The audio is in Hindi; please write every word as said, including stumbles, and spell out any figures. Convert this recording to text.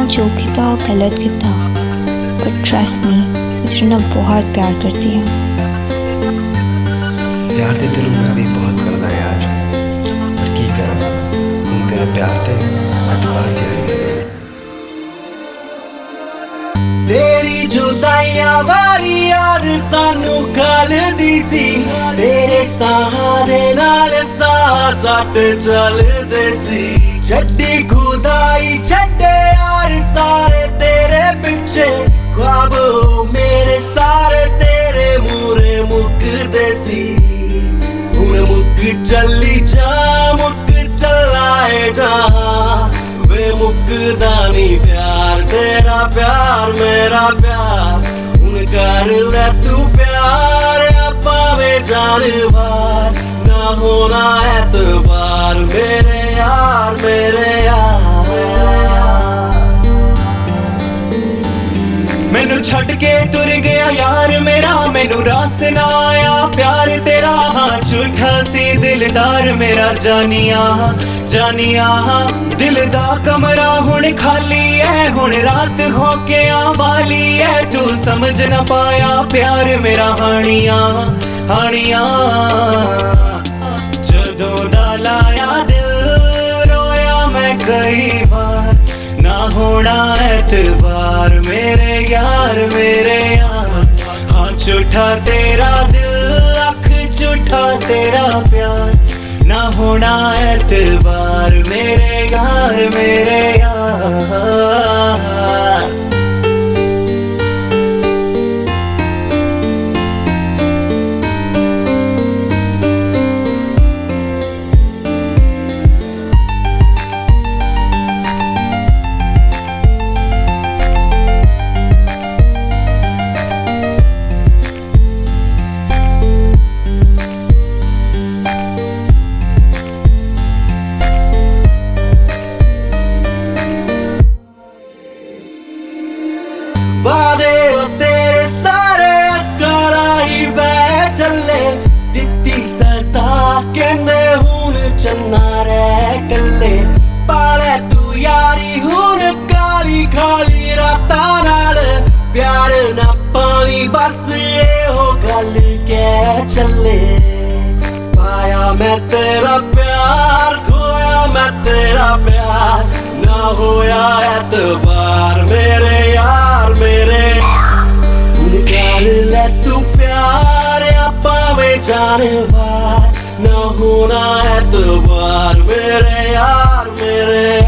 ना जो किता गलत किता, बट ट्रस्ट मी मैं तेरे ना बहुत प्यार करती हूँ। प्यार ते दिलों मैं भी बहुत करदा यार, पर की करा हुण तेरा प्यार ते एतबार जारी होंदा। तेरी जुदाइयां वाली याद सानू गलदी सी, तेरे सहारे नाल साह सट चलदे सी। छड्डी खुदाई छड्डे यार सारे तेरे पिछे, ख्वाब मेरे सारे तेरे मूरे मुकदे सी। हुण मुक चली जा मुक चलाए जा, वे मुकदा नी प्यार तेरा प्यार मेरा प्यार। हुण कर ले तू प्यार पावे जानवर, ना होना एतबार मेरे यार मेरे यार। मैनू छड़ के तुर गया यार मेरा, मैनू रास ना आया प्यार तेरा। हाँ झूठा सी दिलदार मेरा जानिया जानिया, दिल दा कमरा हुण खाली है, हुण रात होके आवाली है। तू समझ ना पाया प्यार मेरा हानिया हानिया। जदों दा लाया दिल रोया मैं कई बार, ना होना एतबार मेरे यार मेरे यार। हाँ झूठा तेरा दिल अख झूठा तेरा प्यार, ना होना एतबार मेरे यार मेरे यार। वादे तेरे सारे कराई बैठ चले, दित्ती सजा कहंदे हुण चन्ना रह कल्ले। पाले तू यारी हुण काली खाली रातां नाल, प्यार ना पावी बस एहो गल कह चले। पाया मैं तेरा प्यार खोया मैं तेरा प्यार, ना होया एतबार मेरे यार मेरे। हुण कर ले तू प्यार पावे जानवर, ना होना एतबार मेरे यार मेरे।